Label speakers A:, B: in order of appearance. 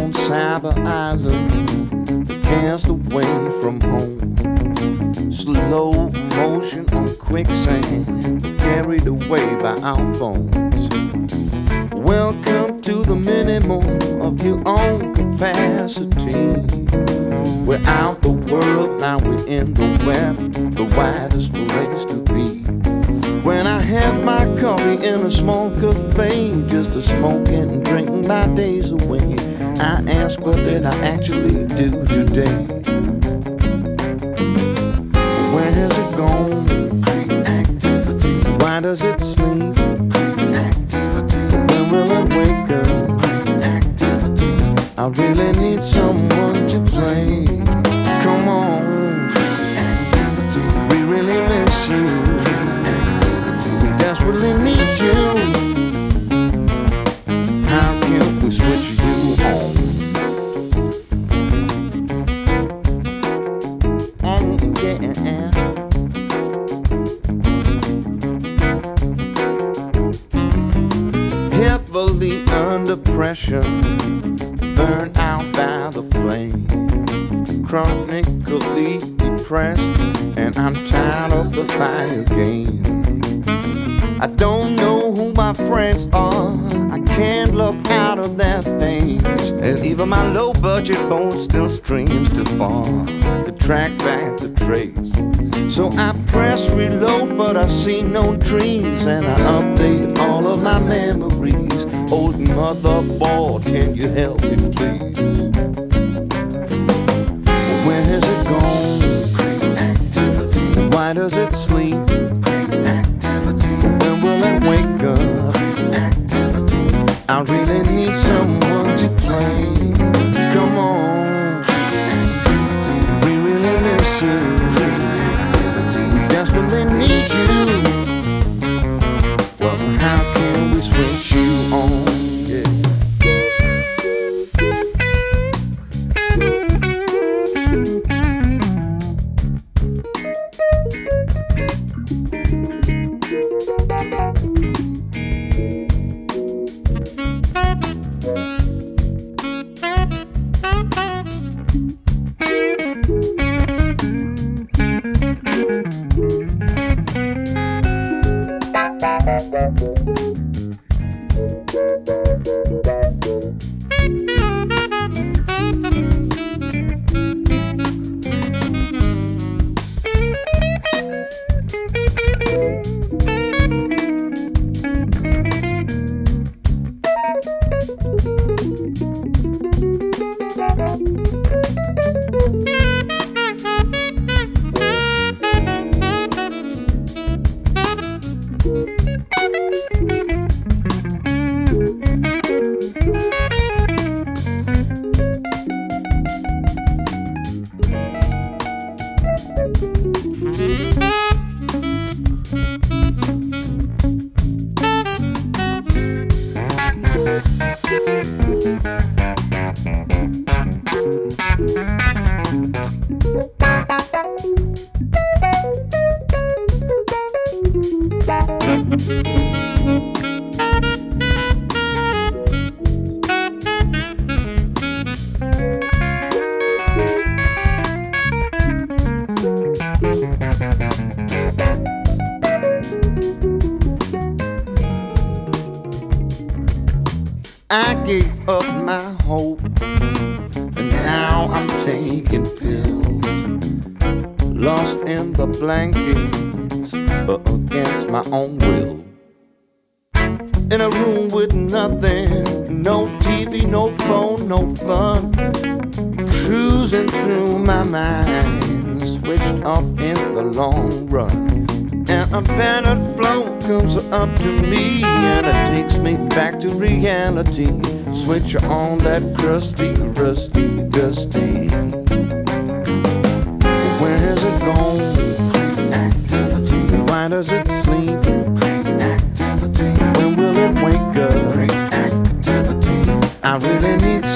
A: on Cyber Island, cast away from home. Slow motion on quicksand, carried away by our phones. Welcome to the minimum of your own capacity. We're out the world, now we're in the web, the widest place to be. When I have my coffee in a small cafe, just to smoke and drink my days away, I ask, what did I actually do today? Where has it gone? Great activity. Why does it sleep? Great activity. When will it wake up? Great activity. I really need someone to play. Come on. Great activity. We really miss you. Great activity. We desperately need you. How can we switch you on? Yeah. Heavily under pressure, burned out by the flame, chronically depressed, and I'm tired of the fire game. I don't know who my friends are, I can't look out of their face, and even my low budget phone still streams too far to track back the trace. So I press reload, but I see no dreams, and I update all of my memories. Old motherboard, can you help me please? Where has it gone? Great activity. Why does it sleep? Great activity. When will it wake up? Great activity. I really need someone to play. Come on. Great activity. We really miss you. Desperately need you. Well, how can we switch you on? Yeah. I gave up my hope, and now I'm taking pills, lost in the blankets, but against my own will. In a room with nothing, no TV, no phone, no fun, cruising through my mind, switched off in the long run. And a battered flow comes up to me, and it takes me back to reality. Switch on that crusty, rusty, dusty. Where has it gone? Great activity. Why does it sleep? Great activity. When will it wake up? Great activity. I really need